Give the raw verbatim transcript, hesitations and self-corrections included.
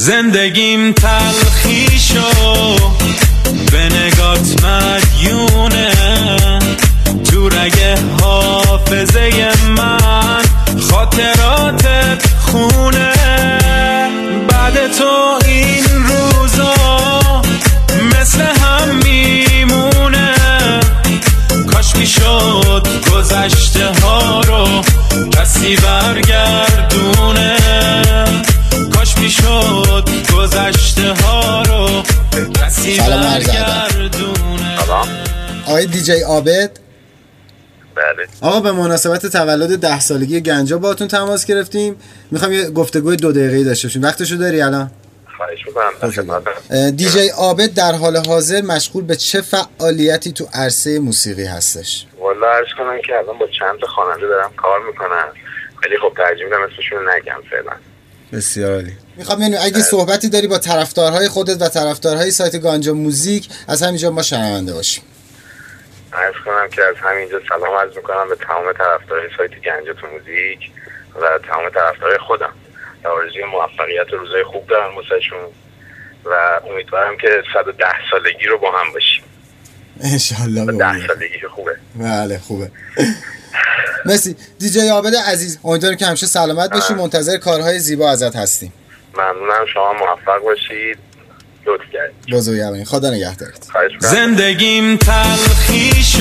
زندگیم تلخی شو به نگات مدیونه تو رگ حافظه من خاطراتت خونه بعد تو این روزا مثل هم میمونه کاش میشد گذشته ها رو کسی برگردونه کاش میشد گذشته ها رو کسی برگردونه. آقای دیجی عابد، بله آقا به مناسبت تولد ده سالگی گنجا باهاتون تماس گرفتیم، میخوام یه گفتگوی دو دقیقه‌ای داشته باشیم. وقتشو داری الان؟ خواهش می‌کنم. دیجی عابد در حال حاضر مشغول به چه فعالیتی تو عرصه موسیقی هستش؟ والا عرض کنم که الان با چند تا خواننده دارم کار میکنم، ولی خب ترجیح میدم اسمشون نگم فعلا. بسیار عالی. میخوام یعنی اگه صحبتی داری با طرفدارهای خودت و طرفدارهای سایت گانجا موزیک از همینجا ما شنونده باشیم. عرض کنم که از همینجا سلام عرض میکنم به تمام طرفدارهای سایت گنجا موزیک و تمام طرفدارهای خودم. آرزوی موفقیت و روزای خوب دارم واسهشون و امیدوارم که صد و ده سالگی رو با هم باشیم. انشالله. ده سالگی خوبه. بله خوبه. مرسی دیجی عابد عزیز، امیدوارم که همیشه سلامت باشی. منتظر کارهای زیبا ازت هستیم. ممنونم، شما موفق باشید. لطف کردید. بزرگوارید. خدا نگهدارت. زندگیم تلخی